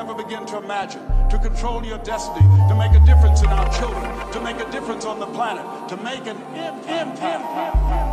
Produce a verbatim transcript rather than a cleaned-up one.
ever begin to imagine, to control your destiny, to make a difference in our children, to make a difference on the planet, to make an impact.